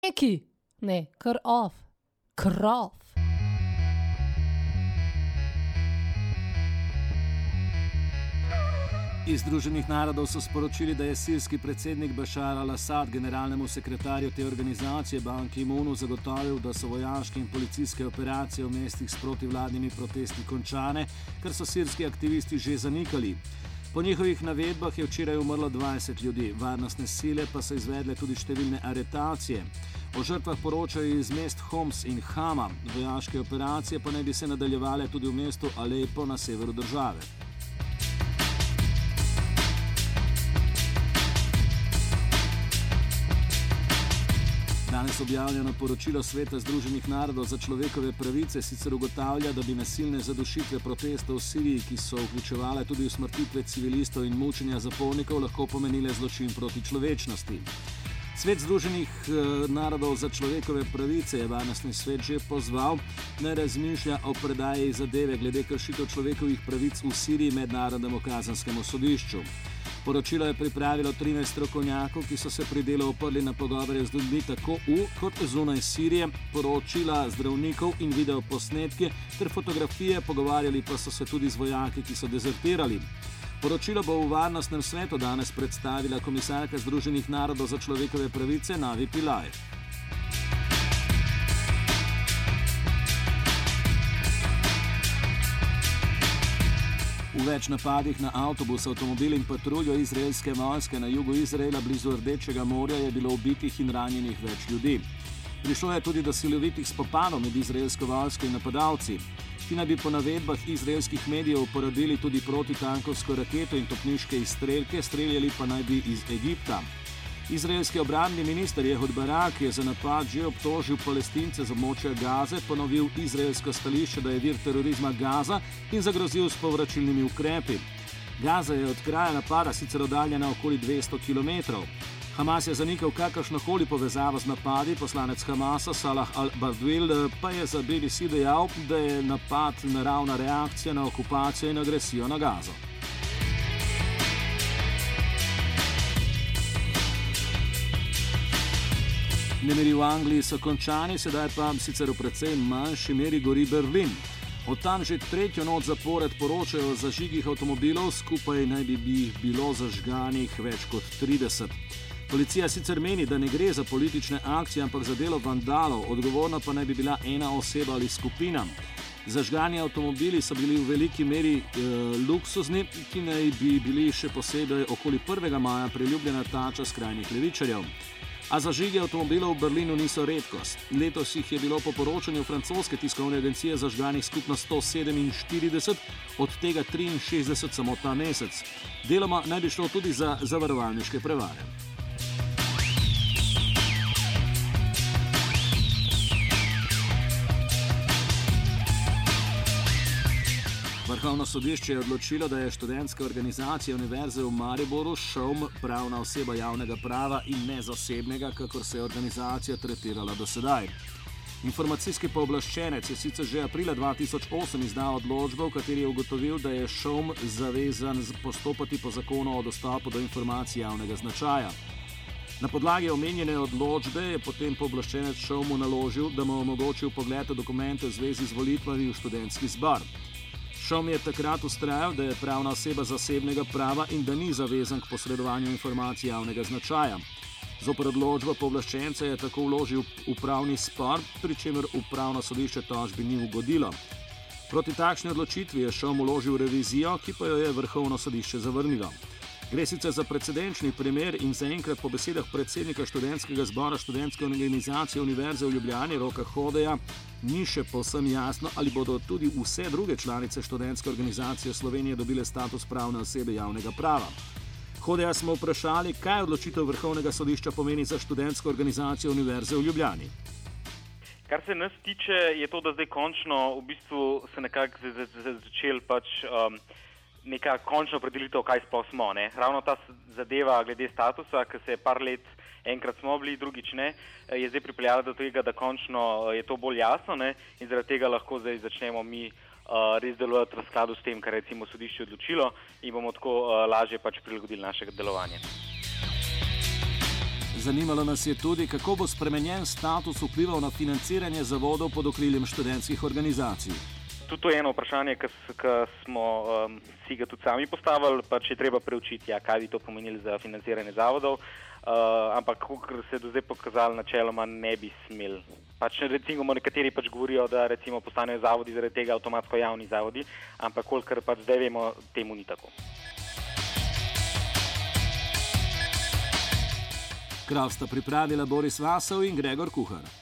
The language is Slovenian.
Neki, ne, kar off, krov. Iz Združenih narodov so sporočili, da je sirski predsednik Bašar al-Asad generalnemu sekretarju te organizacije Ban Ki-moonu zagotovil, da so vojaške in policijske operacije v mestih s protivladnimi protesti končane, kar so sirski aktivisti že zanikali. Po njihovih navedbah je včeraj umrlo 20 ljudi, varnostne sile pa so izvedle tudi številne aretacije. O žrtvah poročajo iz mest Homs in Hama, vojaške operacije pa naj bi se nadaljevale tudi v mestu Alepo na severu države. Danes objavljeno poročilo Sveta Združenih narodov za človekove pravice sicer ugotavlja, da bi nasilne zadušitve protestov v Siriji, ki so vključevale tudi usmrtitve civilistov in mučenja zapornikov, lahko pomenile zločin proti človečnosti. Svet Združenih narodov za človekove pravice je varnostni svet že pozval, naj razmišlja o predaji zadeve glede kršitev človekovih pravic v Siriji mednarodnemu kazenskemu sodišču. Poročilo je pripravilo 13 strokovnjakov, ki so se pri delu oprli na pogovore z ljudmi tako v kot zunaj Sirije, poročila zdravnikov in videoposnetke ter fotografije, pogovarjali pa so se tudi z vojaki, ki so dezertirali. Poročilo bo v varnostnem svetu danes predstavila komisarka Združenih narodov za človekove pravice Navi Pillay. V več napadih na avtobus, avtomobil in patruljo izraelske vojske na jugu Izraela blizu Rdečega morja je bilo ubitih in ranjenih več ljudi. Prišlo je tudi do silovitih spopadov med izraelsko vojsko in napadalci. Ti naj bi po navedbah izraelskih medijev uporabili tudi protitankovsko raketo in topniške izstrelke, streljali pa naj bi iz Egipta. Izraelski obrambni minister Ehud Barak je za napad že obtožil Palestince z območja Gaze, ponovil izraelsko stališče, da je vir terorizma Gaza in zagrozil s povračilnimi ukrepi. Gaza je od kraja napada sicer oddaljena okoli 200 km. Hamas je zanikal kakršnokoli povezavo z napadi, poslanec Hamasa Salah al-Bardwil pa je za BBC dejal, da je napad naravna reakcija na okupacijo in agresijo na Gazo. Nemiri v Angliji so končani, sedaj pa sicer v precej manjši meri gori Berlin. Od tam že tretjo noč zapored poročajo o zažigih avtomobilov, skupaj naj bi jih bilo zažganih več kot 30. Policija sicer meni, da ne gre za politične akcije, ampak za delo vandalov, odgovorna pa naj bi bila ena oseba ali skupina. Zažgani avtomobili so bili v veliki meri luksuzni, ki naj bi bili še posebej okoli 1. maja priljubljena tača skrajnih levičarjev. A zažigi avtomobilov v Berlinu niso redkost. Letos jih je bilo po poročanju francoske tiskovne agencije zažganih skupno 147, od tega 63 samo ta mesec. Deloma naj bi šlo tudi za zavarovalniške prevare. Vrhovno sodišče je odločilo, da je študentska organizacija Univerze v Mariboru ŠOM pravna oseba javnega prava in ne zasebnega, kakor se je organizacija tretirala do sedaj. Informacijski pooblaščenec je sicer že aprila 2008 izdal odločbo, v kateri je ugotovil, da je ŠOM zavezan postopati po zakonu o dostopu do informacij javnega značaja. Na podlagi omenjene odločbe je potem pooblaščenec ŠOM-u naložil, da mu omogočil pogled v dokumente v zvezi z volitvami v študentski zbor. ŠOM je takrat vztrajal, da je pravna oseba zasebnega prava in da ni zavezan k posredovanju informacij javnega značaja. Zoper odločbo pooblaščenca je tako vložil upravni spor, pri čemer upravno sodišče tožbi ni ugodilo. Proti takšni odločitvi je ŠOM vložil revizijo, ki pa jo je vrhovno sodišče zavrnilo. Gre sicer za precedenčni primer in zaenkrat po besedah predsednika študentskega zbora študentske organizacije Univerze v Ljubljani Roka Hodeja ni še povsem jasno, ali bodo tudi vse druge članice študentske organizacije Slovenije dobile status pravne osebe javnega prava. Hodeja smo vprašali, kaj odločitev vrhovnega sodišča pomeni za študentsko organizacijo Univerze v Ljubljani. Kar se nas tiče, je to, da zdaj končno v bistvu se nekako začel neka končna opredelitev, kaj sploh smo. Ravno ta zadeva glede statusa, ki se je par let enkrat smo bili, drugič ne, je zdaj pripeljala do tega, da končno je to bolj jasno, in zaradi tega lahko zdaj začnemo mi res delovati v skladu s tem, kar je recimo sodišče odločilo in bomo tako lažje prilagodili našega delovanja. Zanimalo nas je tudi, kako bo spremenjen status vplival na financiranje zavodov pod okriljem študentskih organizacij. Tudi to je eno vprašanje, ki smo si ga tudi sami postavili, pač je treba preučiti, kaj bi to pomenili za financiranje zavodov, ampak kot se je do zdaj pokazalo, načeloma ne bi smeli. Pač recimo nekateri pač govorijo, da recimo postanejo zavodi zaradi tega avtomatsko javni zavodi, ampak kolikor pač zdaj vemo, temu ni tako. Krav sta pripravila Boris Vasov in Gregor Kuhar.